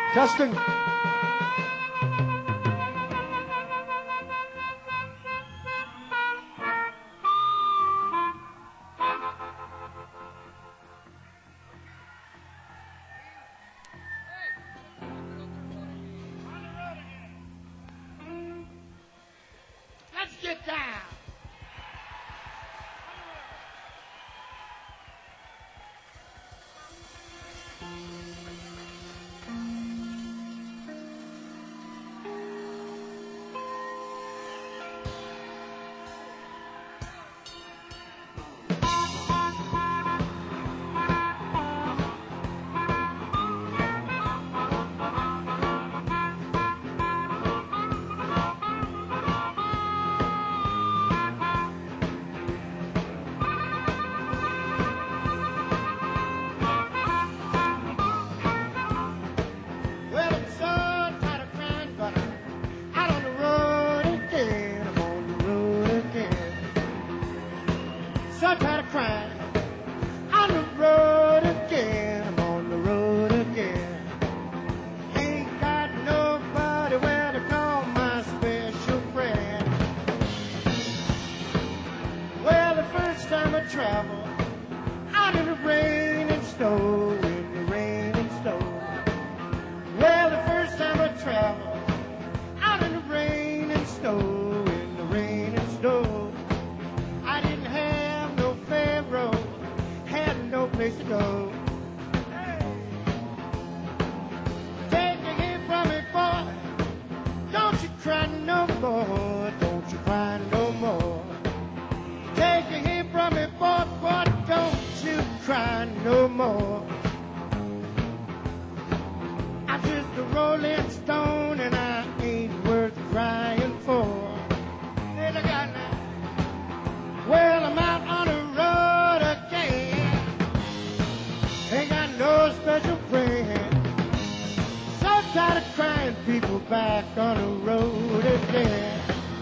Testing. Let's get down. Well, I'm so tired of crying, but I'm out on the road again. I'm on the road again. So tired of crying. On the road again. I'm on the road again. Ain't got nobody where to call my special friend. Well, the first time I traveled out in the rain and snow, in the rain and snow. Well, the first time I traveled out in the rain and snow, in the rain and snow, I didn't have no fair road, had no place to go. Take a hint from me, boy, don't you cry no more, don't you cry no more. Take a hint from me, boy, boy, don't you cry no more. I'm just a rolling stone and I ain't worth crying for. Hey, look out now. Well, I'm out on the road again. Ain't got no special friend. So tired of crying, people back on the road again.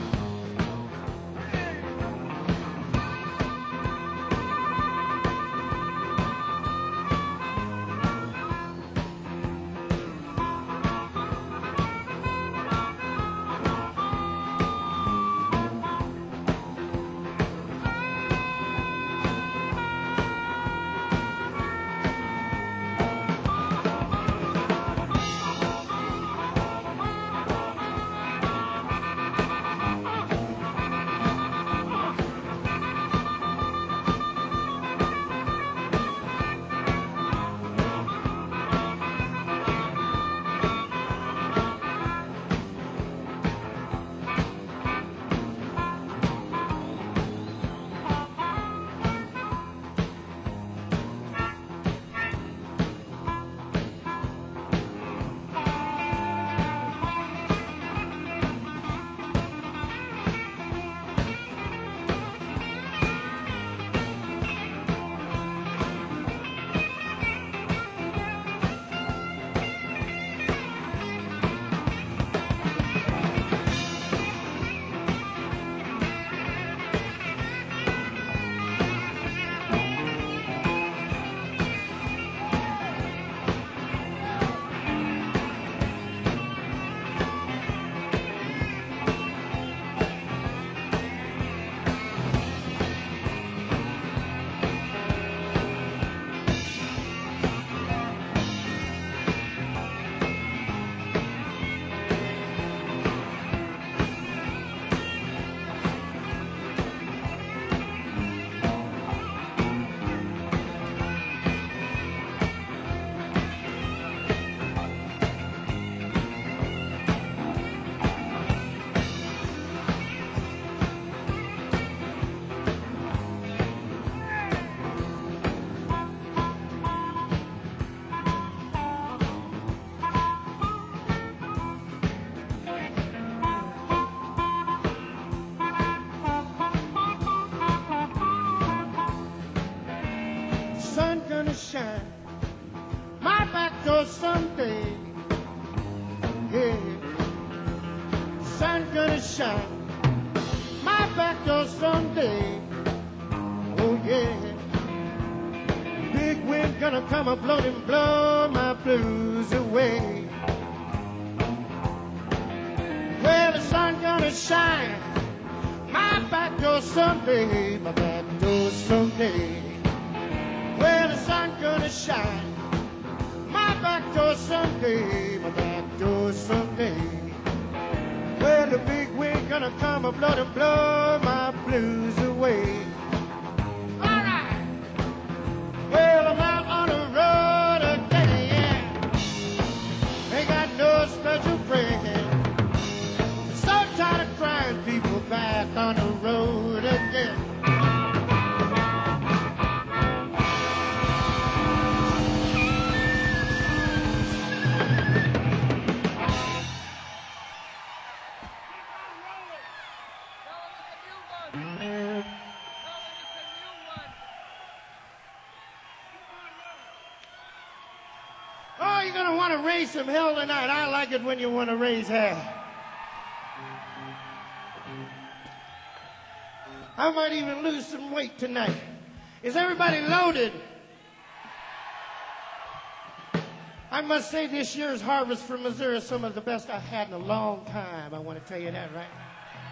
Sun gonna shine my back door someday. Yeah, sun gonna shine my back door someday. Oh yeah, big wind gonna come a blowing, blow my blues away. gonna shine. My back door someday, my back door someday. Well, the sun gonna shine. My back door someday, my back door someday. Well, the big wind gonna come and blow my blues away. All right. Well, I'm out on the road again, yeah. Ain't got no special friend. So tired of crying, people back on the road again. Oh, you're gonna want to raise some hell tonight. I like it when you want to raise hell. I might even lose some weight tonight. Is everybody loaded? I must say this year's harvest from Missouri is some of the best I've had in a long time. I want to tell you that right now.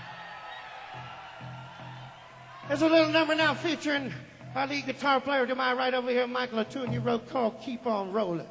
There's a little number now featuring our lead guitar player to my right over here, Michael, a tune you wrote called Keep On Rolling.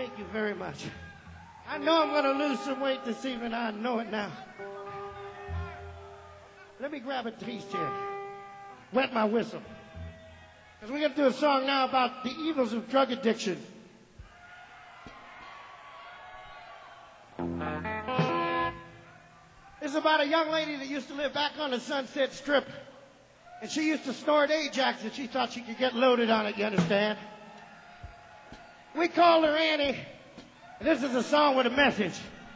Thank you very much. I know I'm going to lose some weight this evening. I know it now. Let me grab a piece here. Wet my whistle. Because we're going to do a song now about the evils of drug addiction. This is about a young lady that used to live back on the Sunset Strip. And she used to snort Ajax and she thought she could get loaded on it, you understand? We called her Annie. This is a song with a message.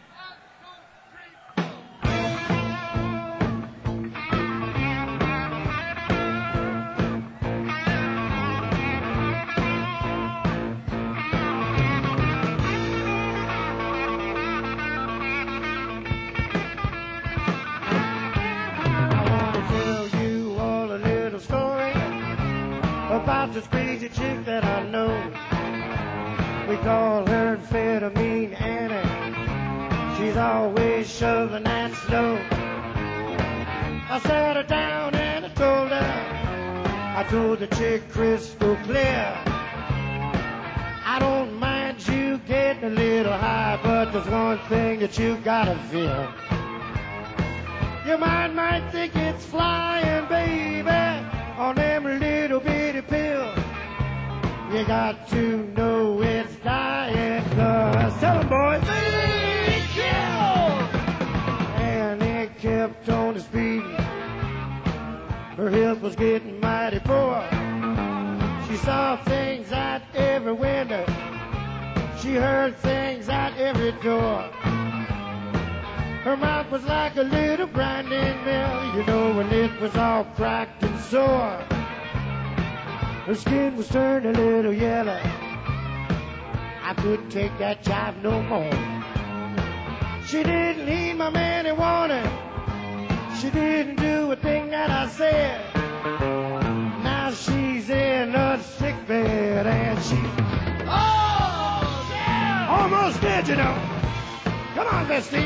About this crazy chick that I know. We call her Amphetamine Annie. She's always shoving that slow. I sat her down and I told the chick crystal clear, I don't mind you getting a little high, but there's one thing that you gotta feel. Your mind might think it's flying, baby, on them little bitty pills. You got to know it's dying, 'cause tell 'em boys, they kill. And it kept on speeding. Her hip was getting mighty poor. She saw things at every window. She heard things at every door. Her mouth was like a little grinding mill, you know, when it was all cracked and sore. Her skin was turned a little yellow. I couldn't take that jive no more. She didn't heed my many warning. She didn't do a thing that I said. Now she's in a sick bed and she's, oh yeah, almost dead, you know. Come on, Bestie.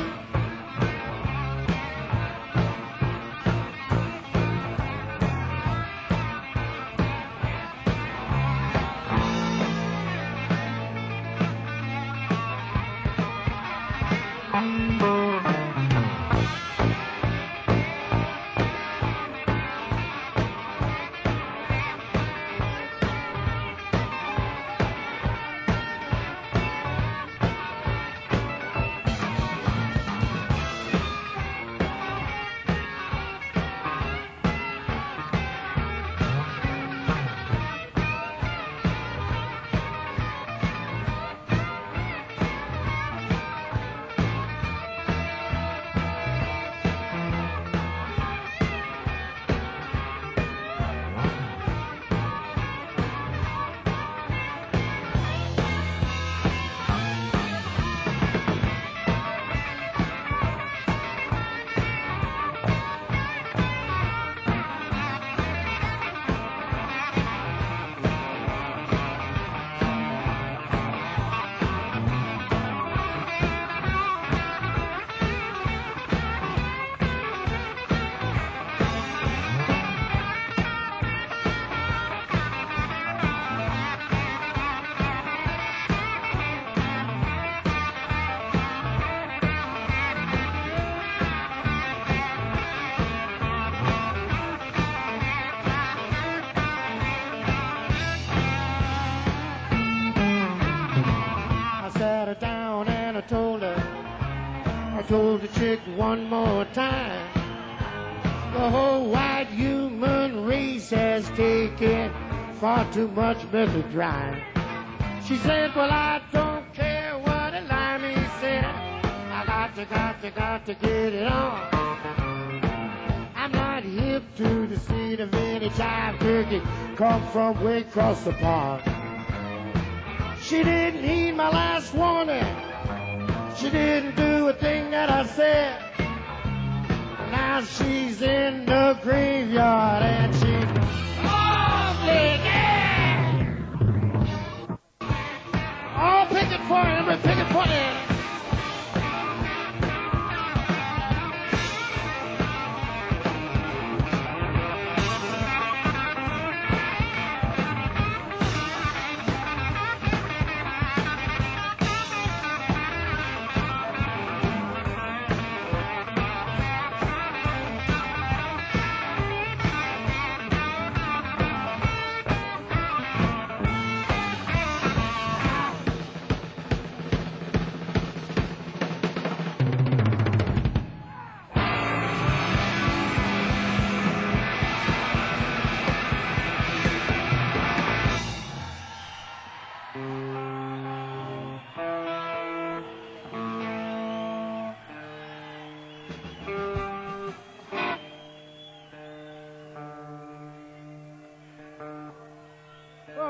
I told the chick one more time, the whole white human race has taken far too much methadone. She said, well, I don't care what a limey said, I got to get it on. I'm not hip to the scene of any jive turkey come from way across the pond. She didn't heed my last warning. She didn't do a thing that I said. Now she's in the graveyard and she's awfully dead. Oh, pick it for him, pick it for him.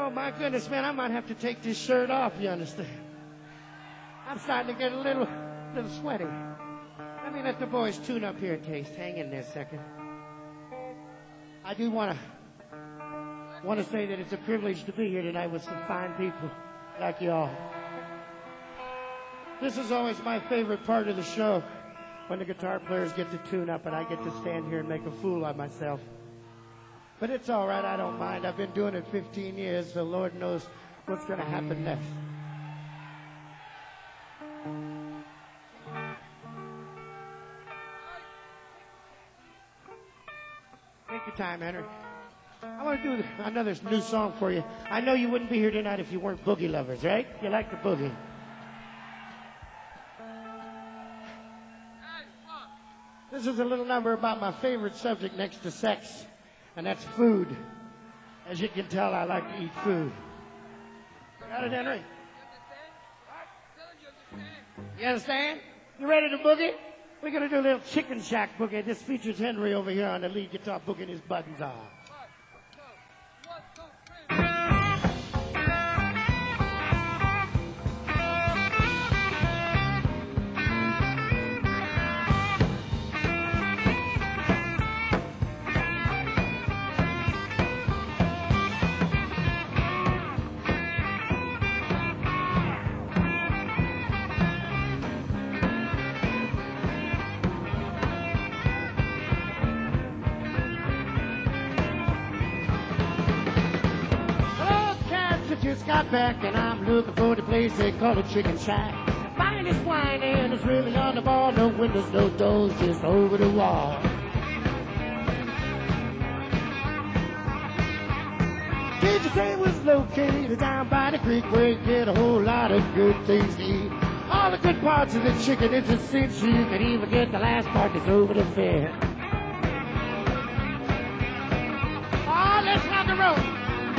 Oh, my goodness, man, I might have to take this shirt off, you understand? I'm starting to get a little sweaty. Let me let the boys tune up here a taste. Hang in there a second. I do want to say that it's a privilege to be here tonight with some fine people like y'all. This is always my favorite part of the show, when the guitar players get to tune up and I get to stand here and make a fool of myself. But it's all right, I don't mind. I've been doing it 15 years, so Lord knows what's going to happen next. Take your time, Henry. I want to do another new song for you. I know you wouldn't be here tonight if you weren't boogie lovers, right? You like the boogie. This is a little number about my favorite subject next to sex, and that's food. As you can tell, I like to eat food. Got it, Henry? You understand? You ready to boogie? We're going to do a little chicken shack boogie. This features Henry over here on the lead guitar boogieing his buttons off. Just got back and I'm looking for the place they call a chicken shack. Finest wine and it's really on the ball. No windows, no doors, just over the wall. Did you say it was located down by the creek where you get a whole lot of good things to eat? All the good parts of the chicken is a cinch. You can even get the last part that's over the fence. Oh, let's rock and roll.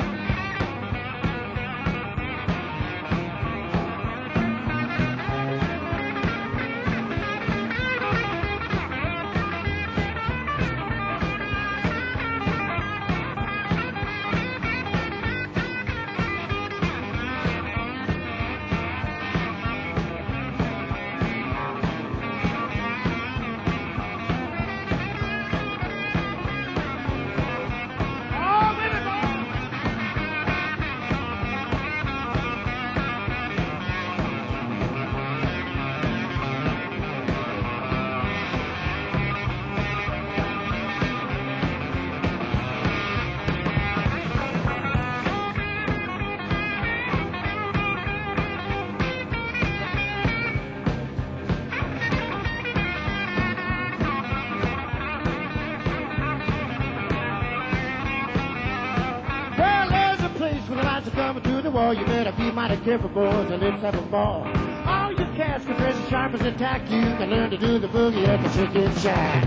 You better be mighty careful, boys, and let's have a ball. All you cats can dress as sharp as a tack. You can learn to do the boogie at the chicken shack.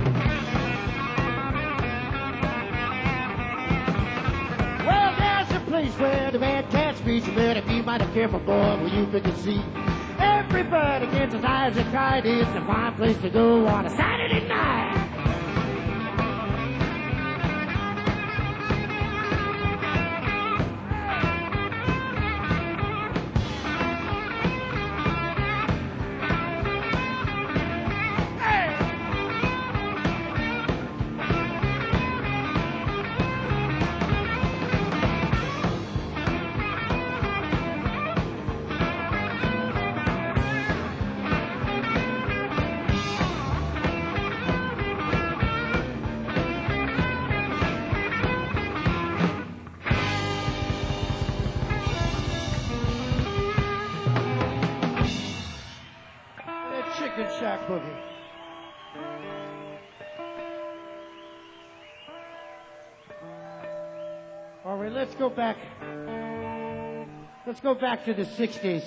Well, there's a place where the bad cats meet. You better be mighty careful, boy, when you pick a seat. Everybody gets his eyes and cried. It's a fine place to go on a Saturday night. Shack boogie. All right, let's go back. Let's go back to the 60s.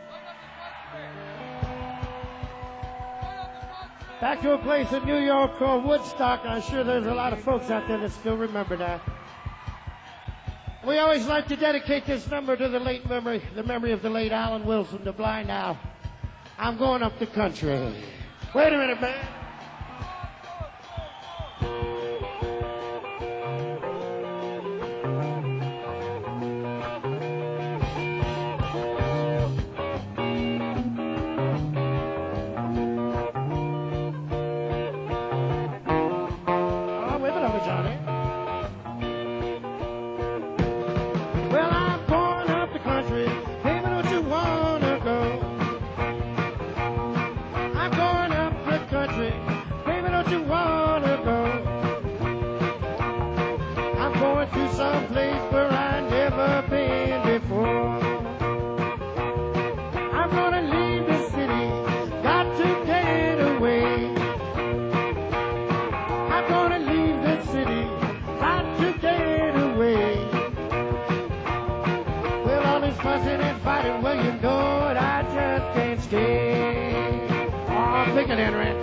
Back to a place in New York called Woodstock. I'm sure there's a lot of folks out there that still remember that. We always like to dedicate this number to the memory of the late Alan Wilson, the blind owl. I'm going up the country. Wait a minute, man. fussing and fighting, well, you know it, I just can't stay. Oh, I'm thinking, Henry.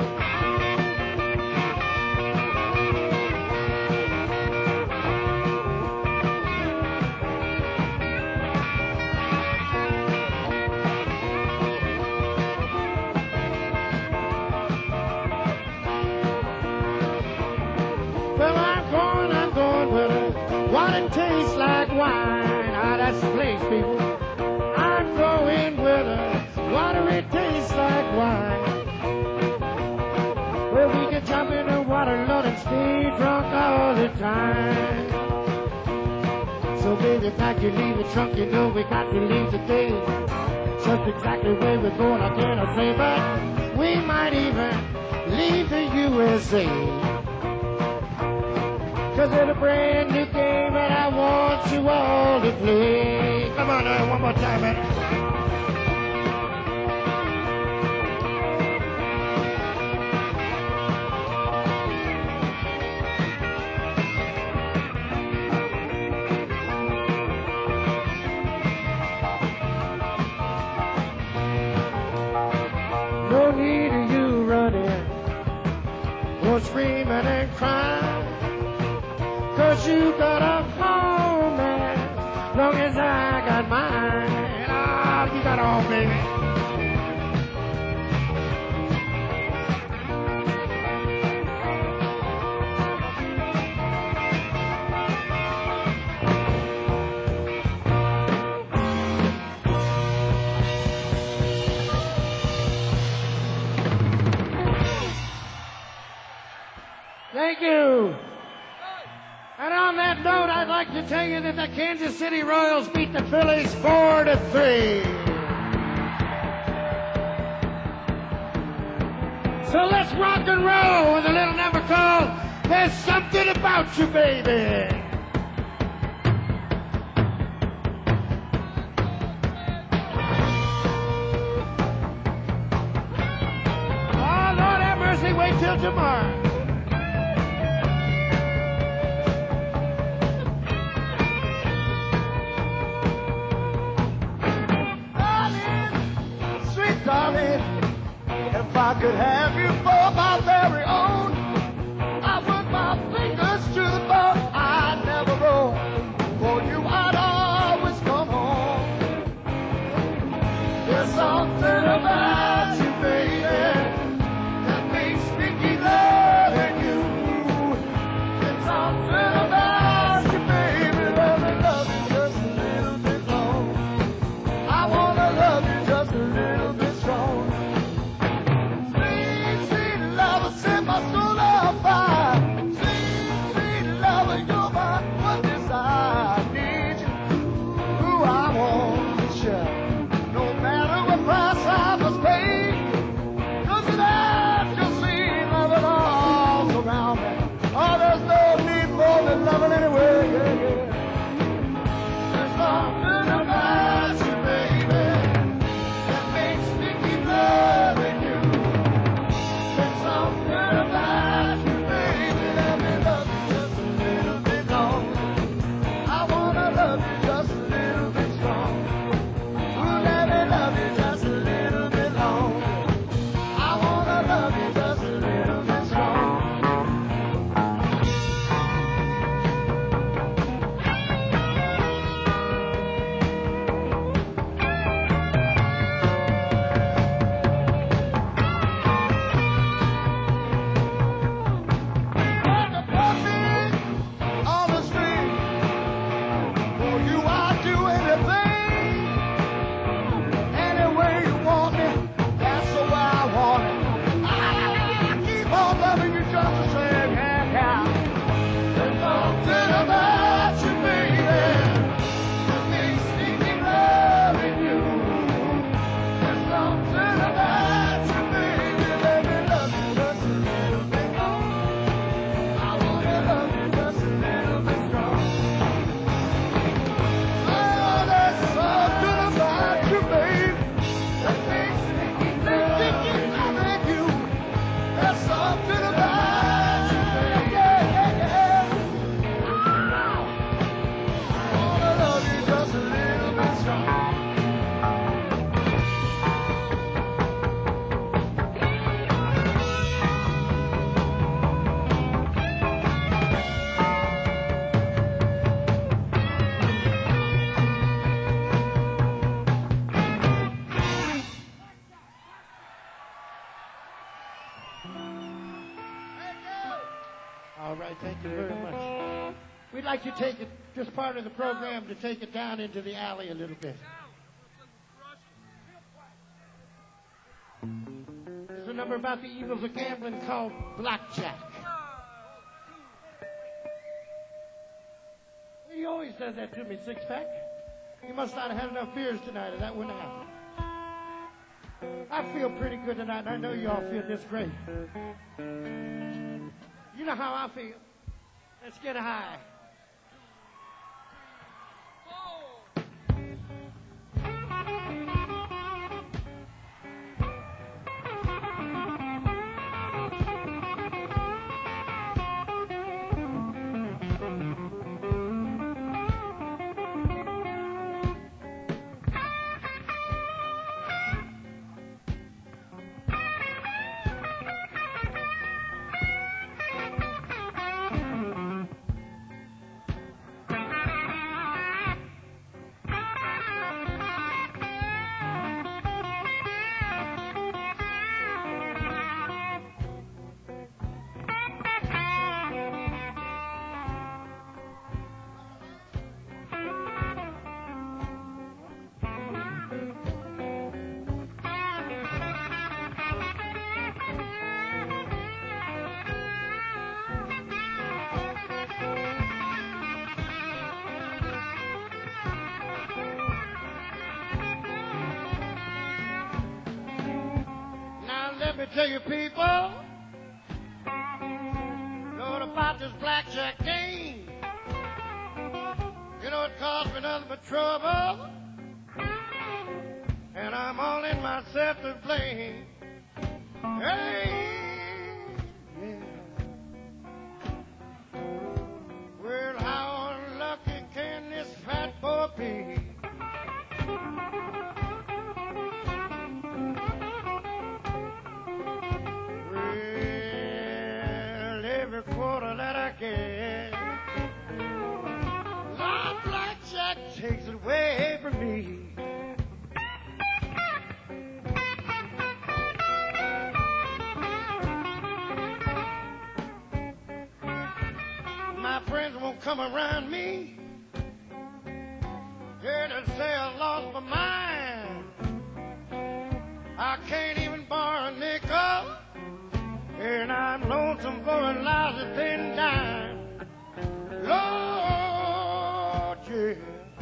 Well, I'm going with her. What it tastes like wine. Ah, that's the place, people. I'm going with her. Water, it tastes like wine. Well, we can jump in the water, Lord, and stay drunk all the time. So, baby, pack your leave the trunk. You know we got to leave today. Just exactly where we're going, I cannot say, but we might even leave the USA. 'Cause it's a brand new game and I want you all to play. Come on now, one more time, man. No need of you running, or screaming and crying. 'Cause you got a home, man, long as I got mine. Ah, you got a home, baby. Thank you. And on that note, I'd like to tell you that the Kansas City Royals beat the Phillies 4-3. So let's rock and roll with a little number called There's Something About You, Baby. Oh, Lord have mercy, wait till tomorrow. Darling, if I could have you for my very own, I put my fingers to the bone. I'd never roam. For you, I'd always come home. There's something about you, baby, that makes me keep loving you. There's something about you, baby, love you just a little bit long. I wanna love you just a little bit. Sweet, sweet Thank you very much. We'd like to take it, just part of the program, to take it down into the alley a little bit. There's a number about the evils of gambling called Blackjack. He always does that to me, Six-Pack. He must not have had enough beers tonight, or that wouldn't happen. I feel pretty good tonight, and I know you all feel this great. You know how I feel. Let's get high. Let me tell you people, Lord, about this blackjack game. You know it cost me nothing but trouble, and I'm all in myself to blame. Hey, yeah. Well, how unlucky can this fat boy be? Quarter that I get, Lord, blackjack takes it away from me. My friends won't come around me, here to say I lost my mind. I can't even borrow a nickel, and I'm lonesome for a lousy thin dime. Lord, yeah.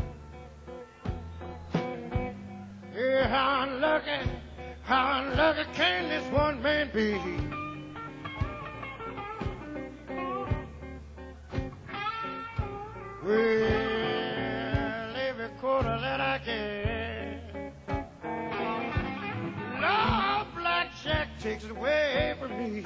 Yeah, how unlucky can this one man be? Well, every quarter that I get, Lord, blackjack takes it away from me.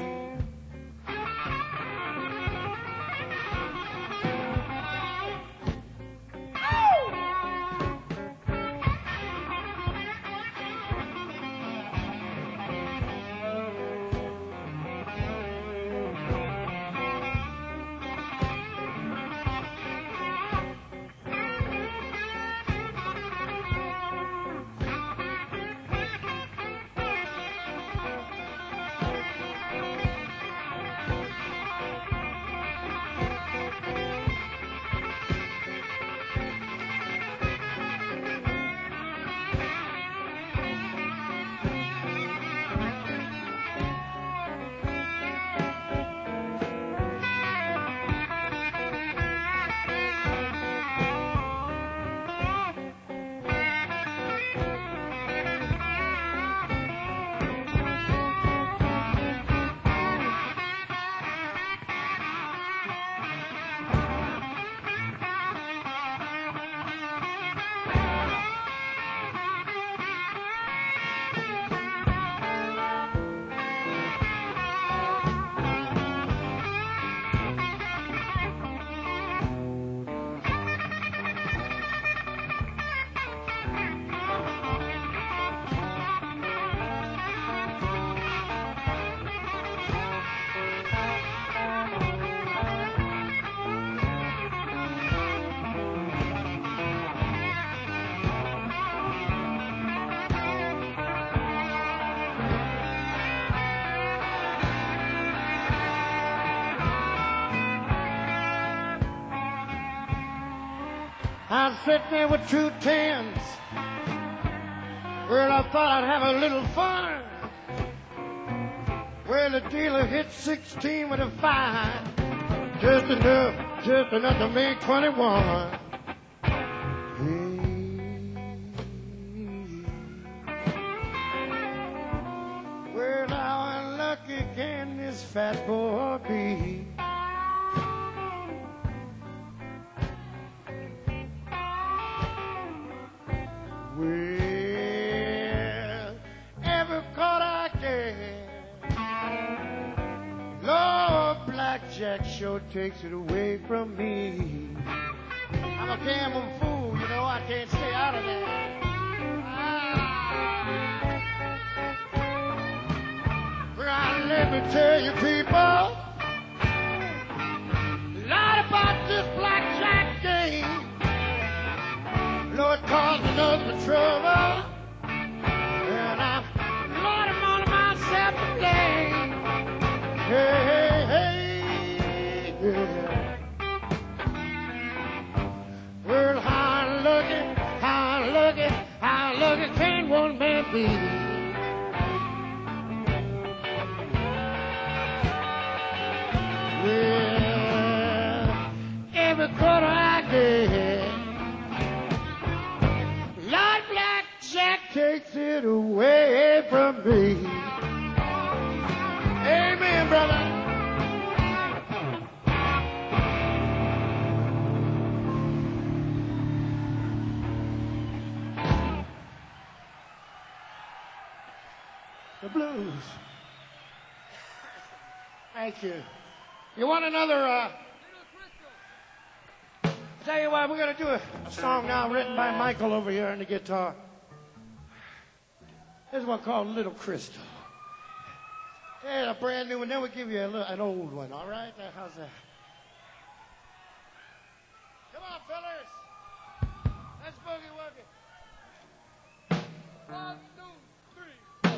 I'm sitting there with 2 10s. Well, I thought I'd have a little fun. Well, the dealer hit 16 with a 5. Just enough to make 21. Well, how unlucky can this fat boy be? Well, every caught I get, Lord, blackjack sure takes it away from me. I'm a gambling fool, you know, I can't stay out of there. Well, let me tell you people a lot about this blackjack game. Lord, caused me nothing but trouble, and Lord, I'm on myself to blame. Hey, hey, hey, yeah. Well, how lucky can one man be? Well, every quarter I get, Lord, blackjack takes it away from me. Amen, brother. The blues. Thank you. You want another, Tell you what, we're going to do a song now written by Michael over here on the guitar. This one called Little Crystal. Yeah, a brand new one. Then we'll give you an old one, all right? Now, how's that? Come on, fellas. Let's boogie woogie. 1, 2, 3, 4.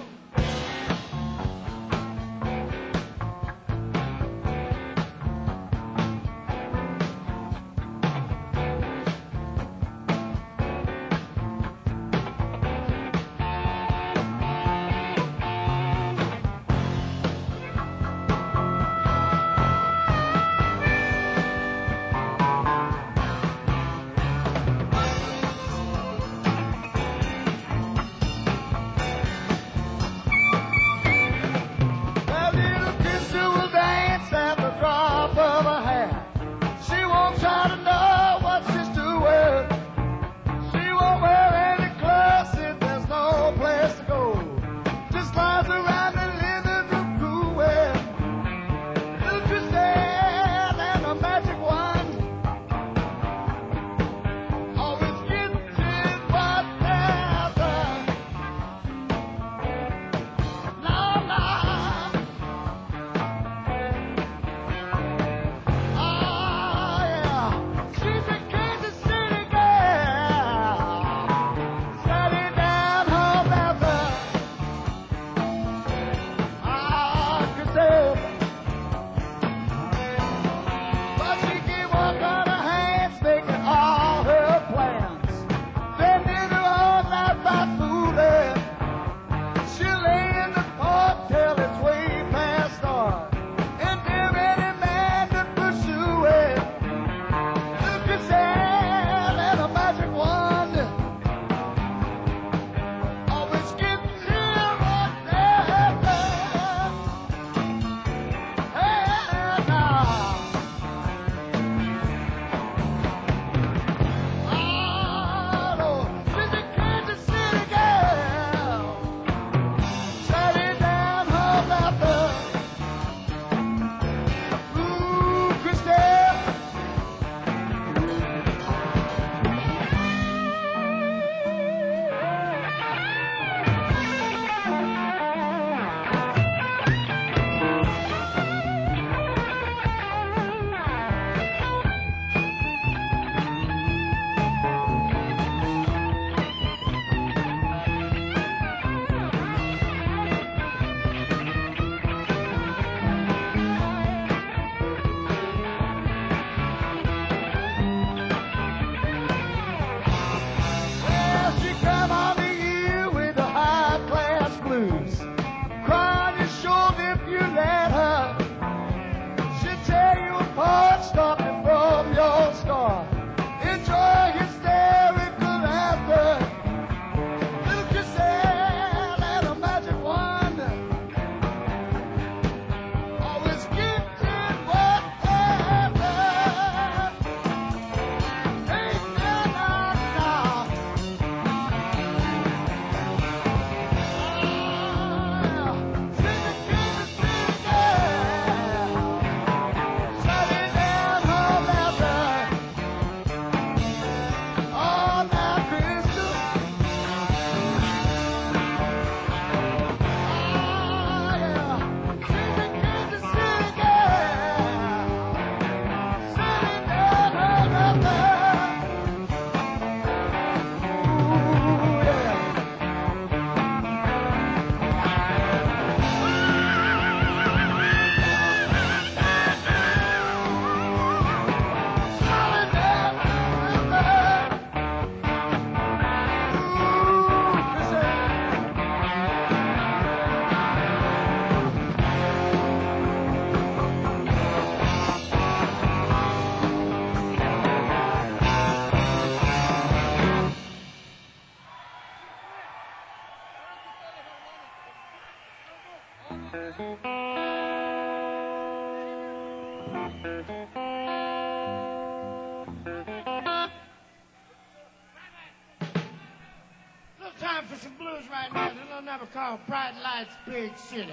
Little time for some blues right now. There's a little number called Bright Lights, Big City.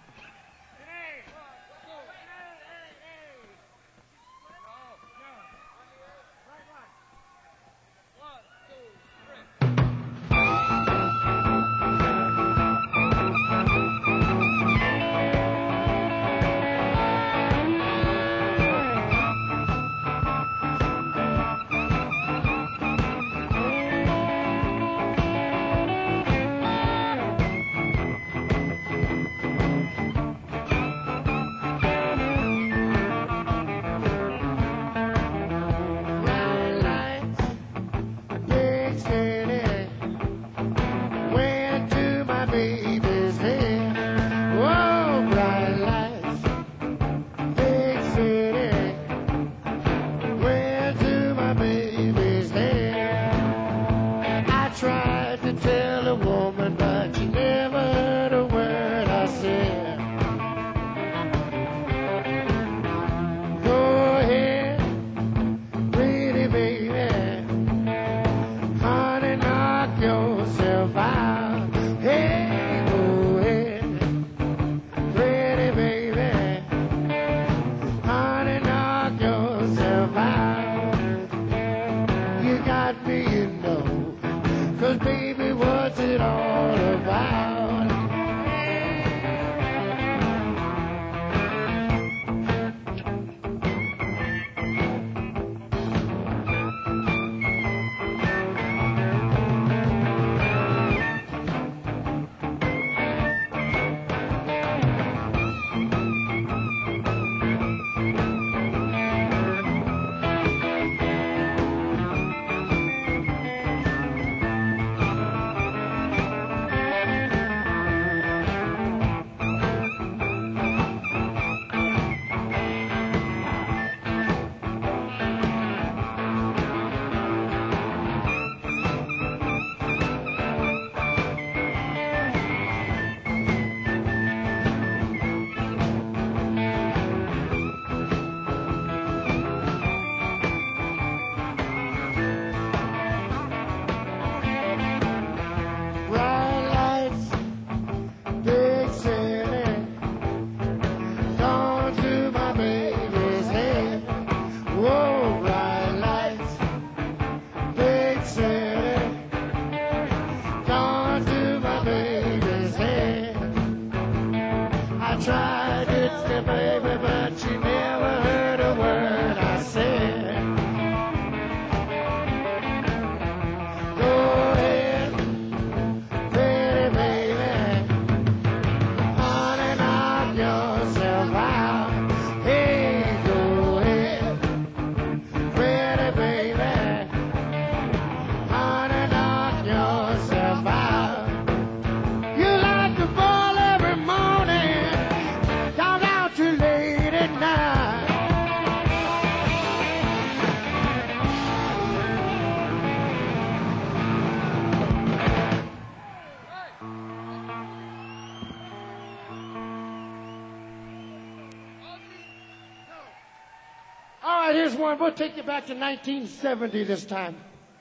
Here's one. We'll take you back to 1970 this time.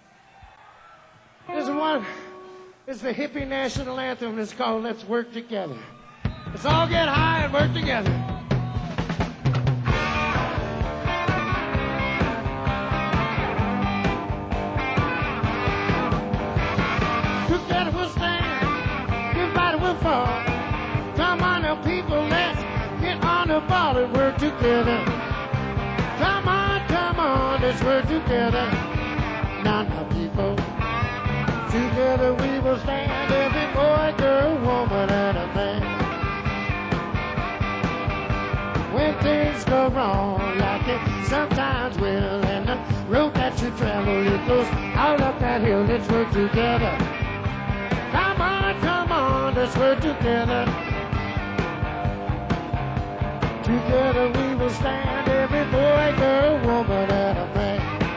Here's one. It's the hippie national anthem. It's called Let's Work Together. Let's all get high and work together. Together we'll stand. Everybody will fall. Come on now, people. Let's get on the ball and work together. Come on, let's work together. Now, people, together we will stand. Every boy, girl, woman, and a man. When things go wrong, like it sometimes will, and the road that you travel, it goes all up that hill. Let's work together. Come on, let's work together. Together we will stand, every boy, girl, woman, and a man.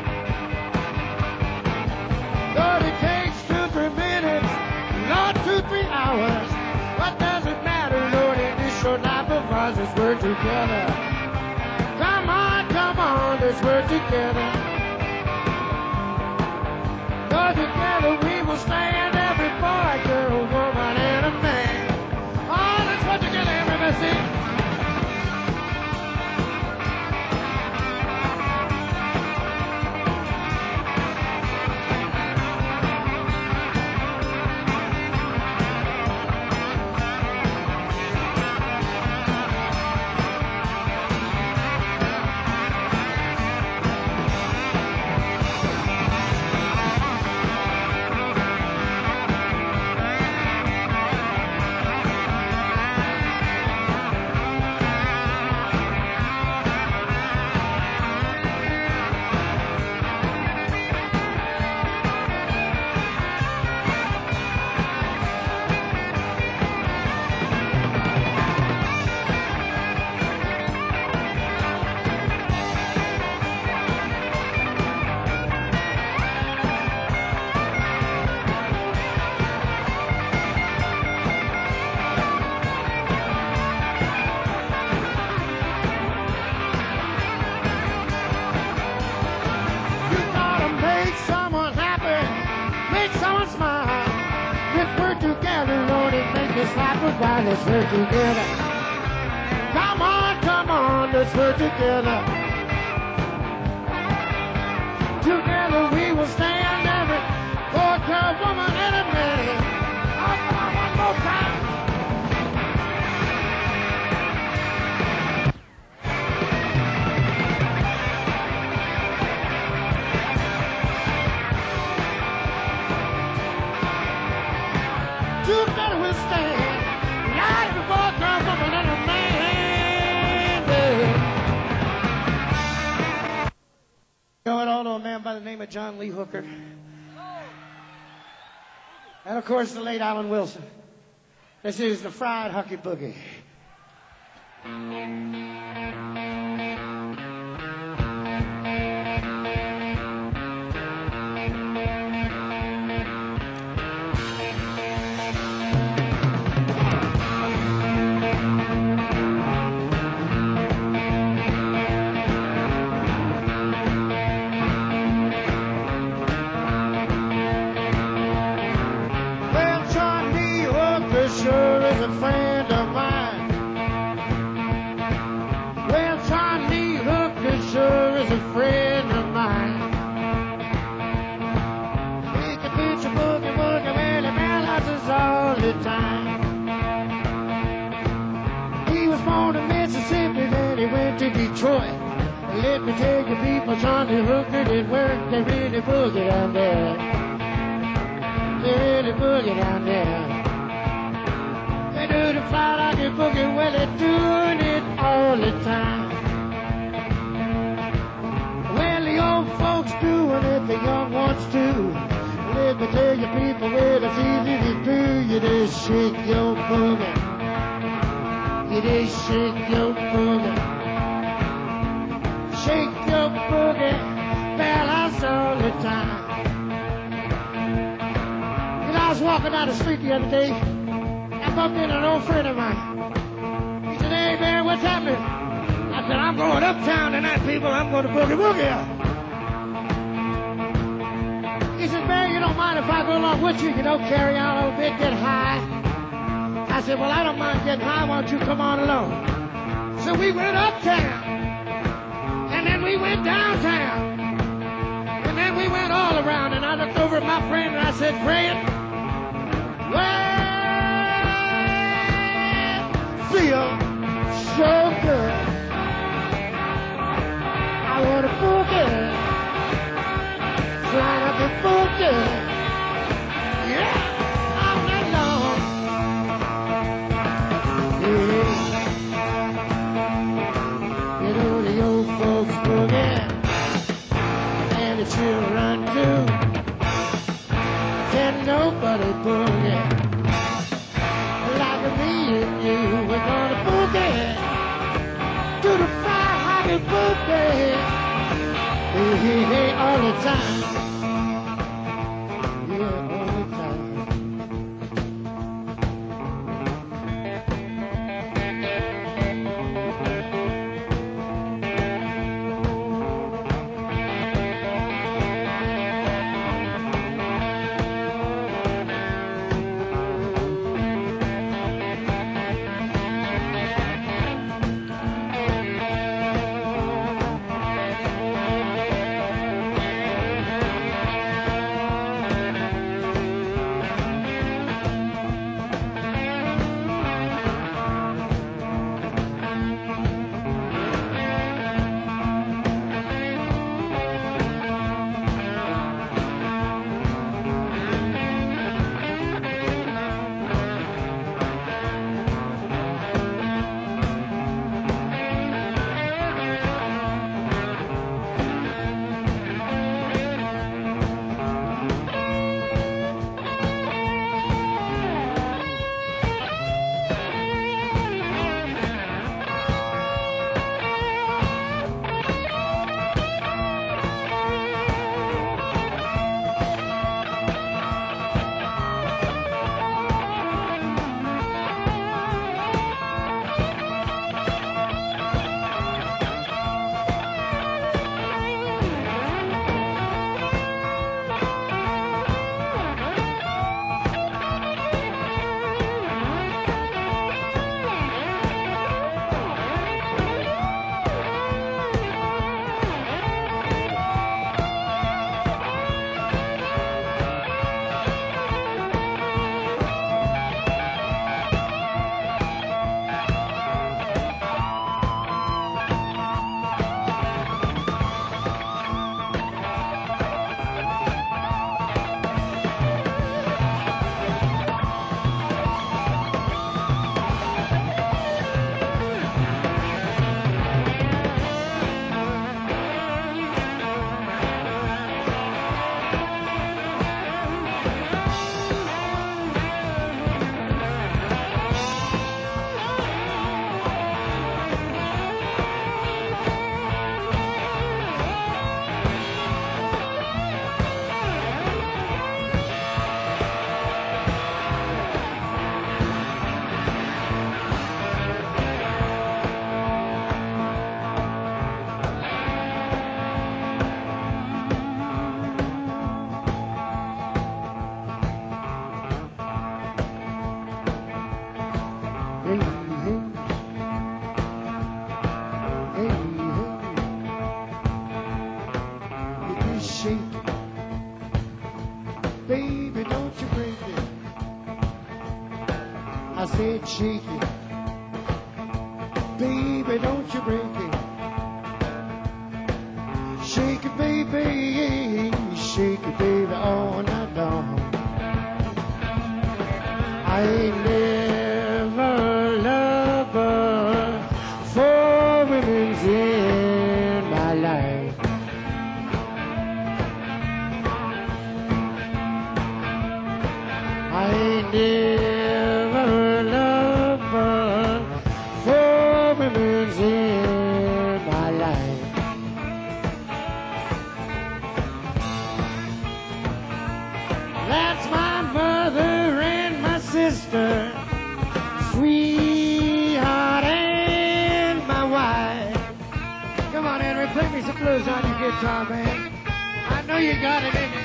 Lord, it takes 2-3 minutes, Lord, 2-3 hours. What does it matter, Lord, in this short work together. Come on, let's work together. Go together, we will stand, every boy, girl, woman, and a man. Oh, let's work together, everybody sing. Let's work together. Come on, let's work together. Together we will stand, every boy, girl, woman, and a man. Oh, come on, one more time. Together we'll stand. Going on to a man by the name of John Lee Hooker. And of course the late Alan Wilson. This is the Fried Hucky Boogie. Sure is a friend of mine. Well, Johnny Hooker sure is a friend of mine. He can pitch a boogie woogie when he balances all the time. He was born in Mississippi, then he went to Detroit. Let me tell you people, Johnny Hooker did work, they really boogie down there. They really boogie down there. Do the Fried Hucky Boogie, well, they're doing it all the time. Well, the old folks doing it, the young ones too. Let me tell you people, well, it's easy to do. You just shake your boogie. You just shake your boogie. Shake your boogie, balance all the time. You know, I was walking down the street the other day. I bumped into an old friend of mine. He said, hey, man, what's happening? I said, I'm going uptown tonight, people. I'm going to boogie woogie. He said, man, you don't mind if I go along with you? You know, carry on a little bit, get high. I said, well, I don't mind getting high. Why don't you come on along? So we went uptown. And then we went downtown. And then we went all around. And I looked over at my friend and I said, Grant, well, feel so good. I want a boogie, fly like a boogie, yeah, all night long. Yeah. You know the old folks boogie, and the children too. Can nobody boogie like me and you? We're gonna boogie to the Fried Hucky Boogie, hey, hey, hey, all the time, yeah, all the time. baby, don't you break it. I said shake it. Baby, don't you break it. Shake it, baby. Shake it, baby, all night long. I ain't never lover for women's in my life. I ain't never lover for women's in my life. That's my mother and my sister, sweetheart and my wife. Come on, Henry, play me some blues on your guitar, man. I know you got it in you.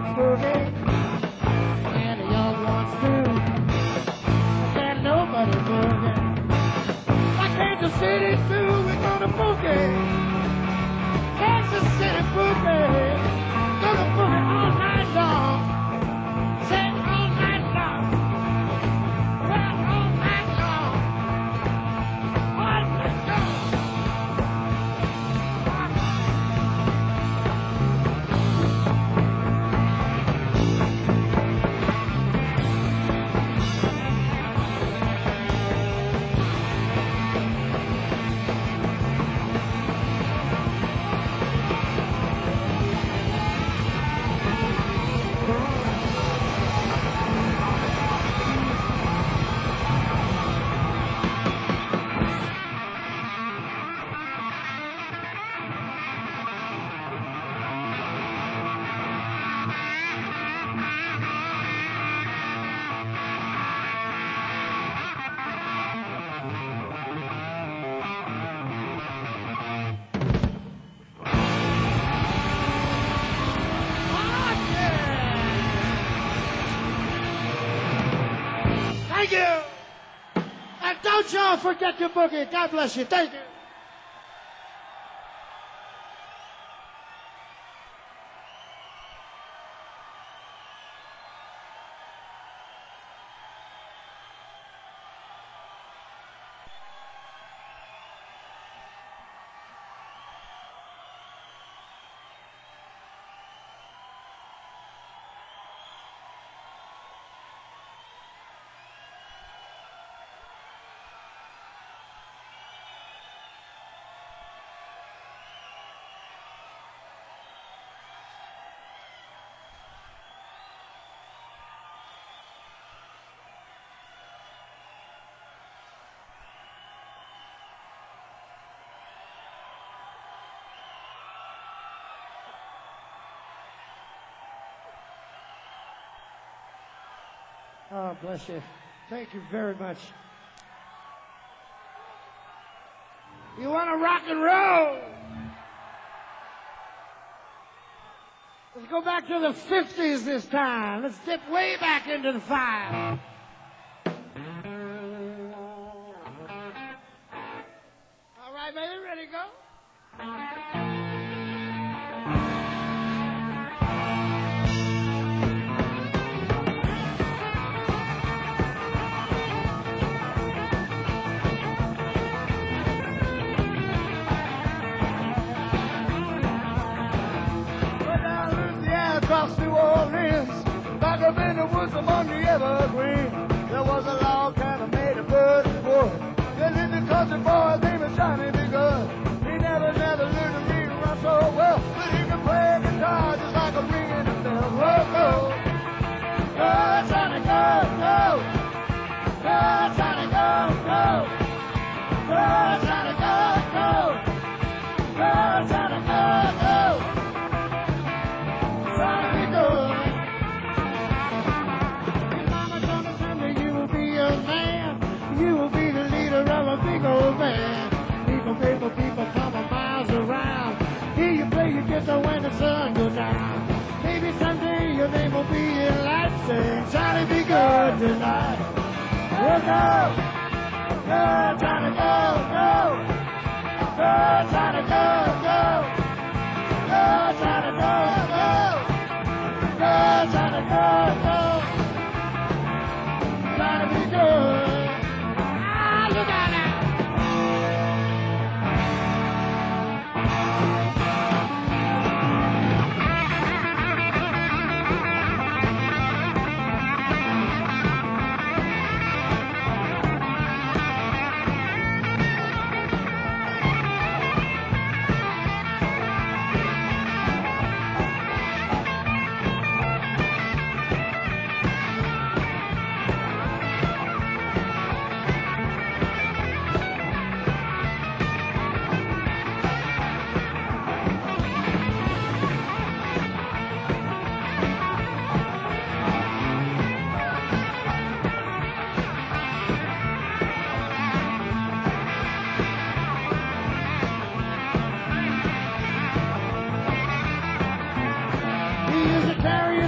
folks boogie, and the young ones too. Can't nobody boogie. Like Kansas City too, we're gonna boogie. Kansas City boogie, gonna boogie all night long. Sing all night long. Well, all night long. All night long. Thank you. And don't y'all forget your boogie. God bless you. Thank you. Oh, bless you. Thank you very much. You want to rock and roll? Let's go back to the 50s this time. Let's dip way back into the fire. All right, baby, ready to go? Across New Orleans, back up in the woods among the evergreens, there was a log kind of made of bird and wood. There lived a country boy named Johnny B. Good. He never learned to read and run so well, but he could play guitar just like a ringing a bell. Whoa, go, go, Johnny, go, go, go, Johnny, go, go, go, Johnny, go, go, go, Johnny, go, go. Johnny good. Your mama told me someday you will be a man. You will be the leader of a big old band. People come a miles around. Hear you play your guitar when the sun goes down. Maybe someday your name will be in lights. Saying, Johnny, be good tonight. Go, go, go, Johnny, go, go, go, Johnny, go, go, go, Johnny, go, go. Go, Johnny, go, go. Johnny, be good. Ah, look out now.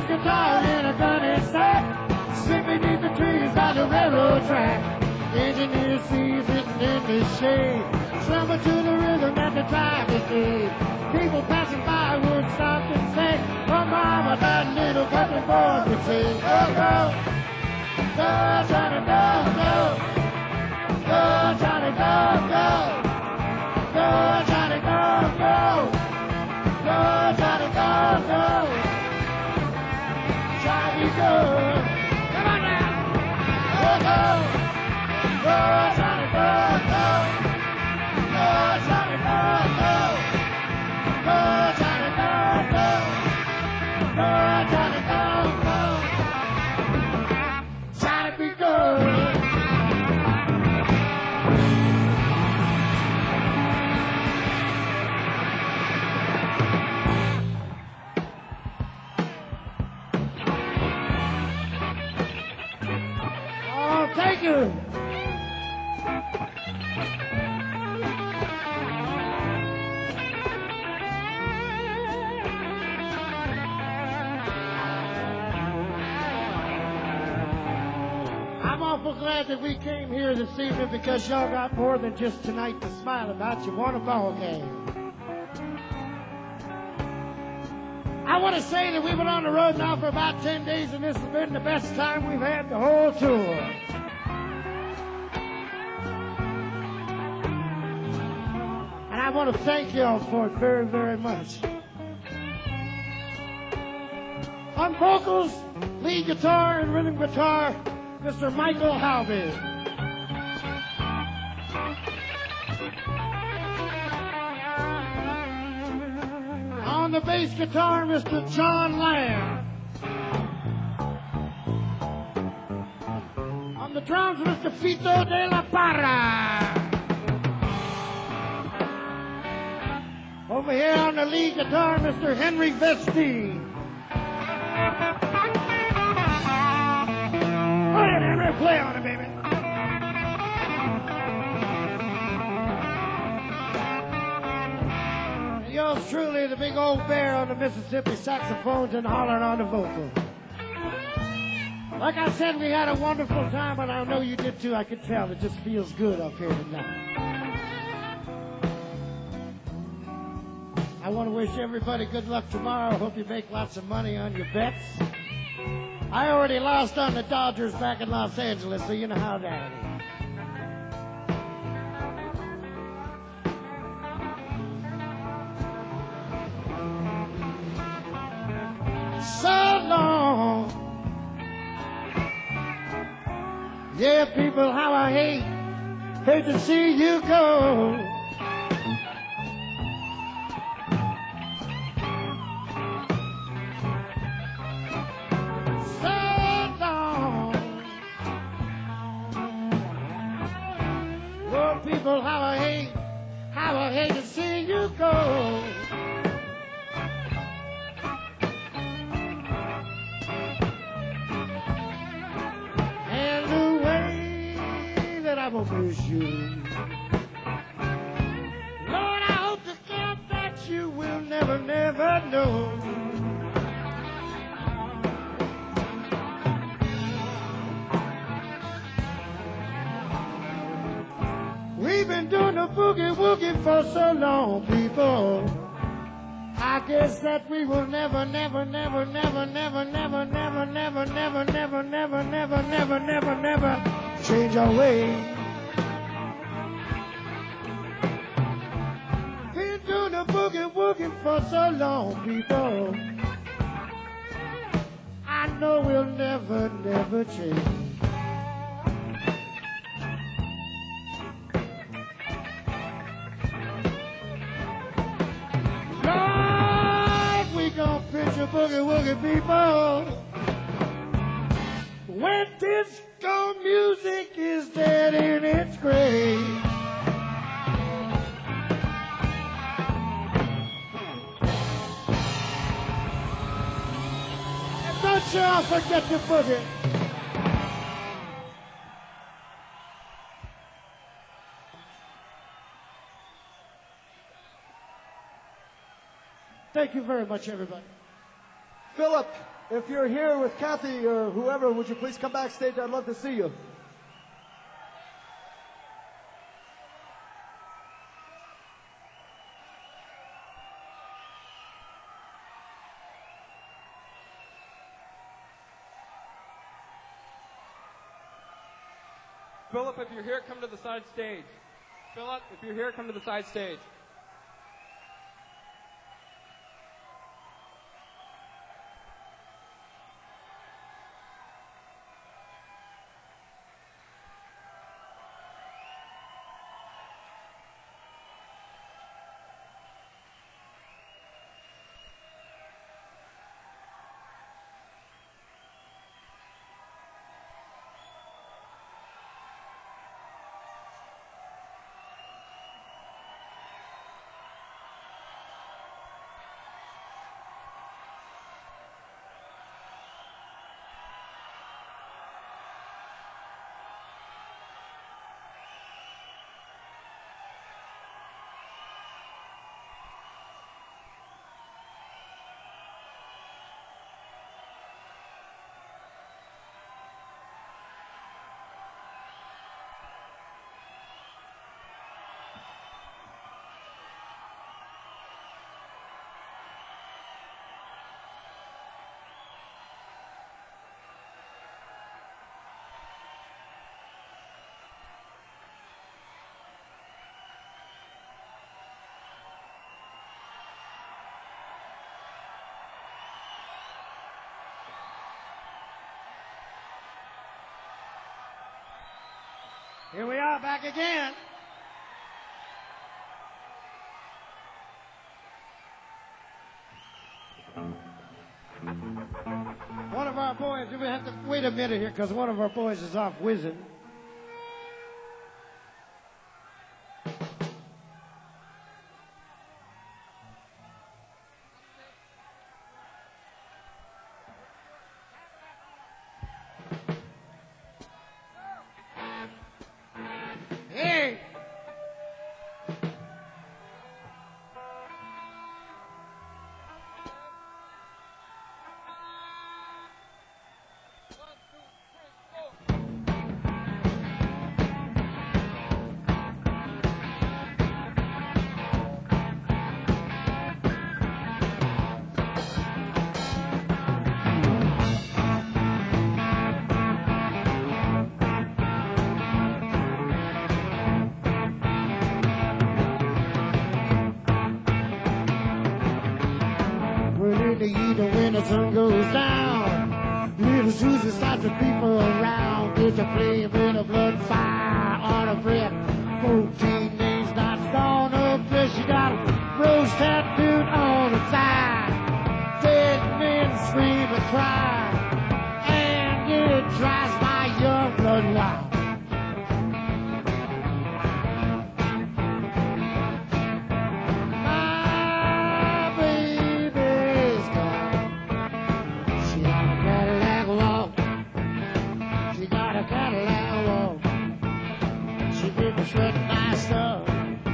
his guitar in a gunny sack, sit beneath the trees by the railroad track. Engineer sees sitting in the shade, slumber to the rhythm that the drivers did. People passing by would stop and say, oh mama, that little country boy would sing. Go, go, go, Johnny, go, go. Go, Johnny, go, go. Go, Johnny, go, go. Go, Johnny, go, go. Johnny, go. Come on now. Go, go. Go, Johnny, go, go. Go, Johnny, go, go. Go, Johnny, go, go. Go, Johnny, go, go. Johnny, be good. Thank you. I'm awful glad that we came here this evening because y'all got more than just tonight to smile about. You won a ball game. I want to say that we've been on the road now for about 10 days, and this has been the best time we've had the whole tour. And I want to thank y'all for it very, very much. On vocals, lead guitar, and rhythm guitar, Mr. Michael Halvey. On the bass guitar, Mr. John Lamb. On the drums, Mr. Fito de la Parra. Over here on the lead guitar, Mr. Henry Vestine. Go ahead, Henry, play on it, baby. Yours truly, the big old bear on the Mississippi saxophones and hollering on the vocal. Like I said, we had a wonderful time, and I know you did too. I could tell. It just feels good up here tonight. I want to wish everybody good luck tomorrow. Hope you make lots of money on your bets. I already lost on the Dodgers back in Los Angeles, so you know how that is. So long. Yeah, people, how I hate to see you go. So long. Oh, people, how I hate to see you go. I will miss you. Lord, I hope to God that you will never, never know. We've been doing the boogie woogie for so long, people. I guess that we will never, never, never, never, never, never, never, never, never, never, never, never, never, never, never change our ways. Been doing the boogie woogie for so long, people. I know we'll never, never change. Lord, we gon' pitch a boogie woogie, people. When disco music is dead in its grave. And don't y'all forget the boogie. Thank you very much, everybody. Philip. If you're here with Kathy or whoever, would you please come backstage? I'd love to see you. Philip, if you're here, come to the side stage. Philip, if you're here, come to the side stage. Here we are back again. One of our boys, we have to wait a minute here because one of our boys is off whizzing. Hey! When the sun goes down, little Susie starts to creep around. It's a flame with a blood fire on her breath. 14 days not gone up, but she got a rose tattooed on her thigh. Dead men scream and cry, and it drives my young blood wild. Sweat my stuff.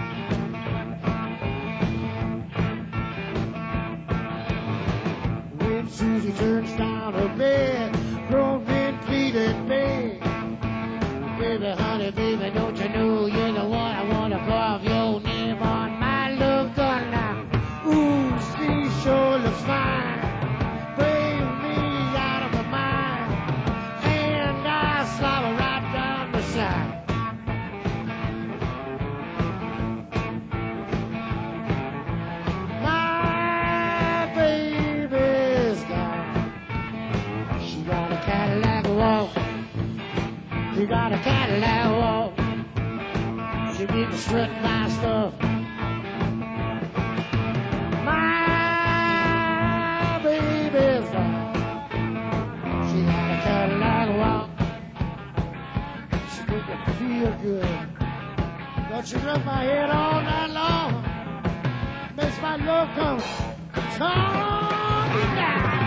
When Susie turns down her bed, grown men plead at me. Baby, honey, baby, don't you know you're the one I want to carve your name on my love gun now. Ooh, she sure looks fine. Bring me out of my mind, and I slobber right down the side. She got a Cadillac walk. She be strutting my stuff. My baby's gone. She got a Cadillac walk. She make me feel good. But she rub my head all night long. Makes my love come tumbling down.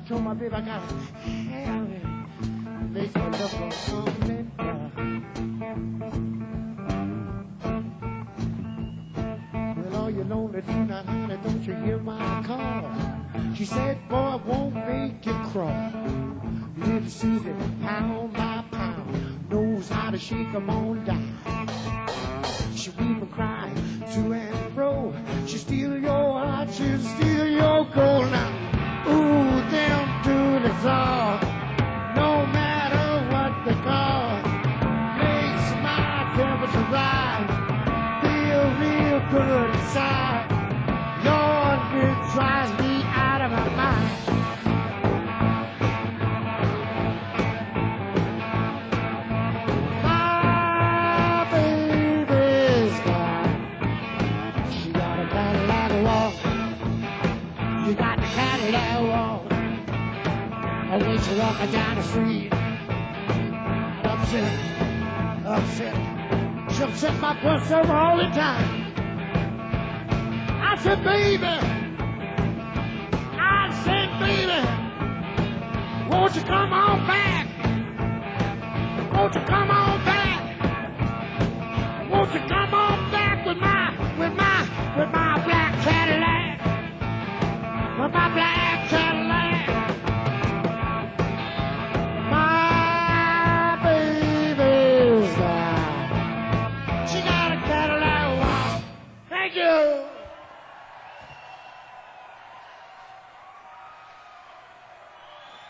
told my baby I got to have it. Makes me look for something. Well, all you lonely tonight, honey, don't you hear my call? She said, boy, won't make you crawl. Little Susie, pound by pound, knows how to shake 'em on down. She weep and cry to and fro. She steal your heart, she'll steal your gold now. Ooh, them dudes all, no matter what they call, makes my temperature rise. Feel real good inside. Lord, it drives me out of my mind. When she walking down the street, upset. She upset my bus over all the time. I said, baby, won't you come on back? Won't you come on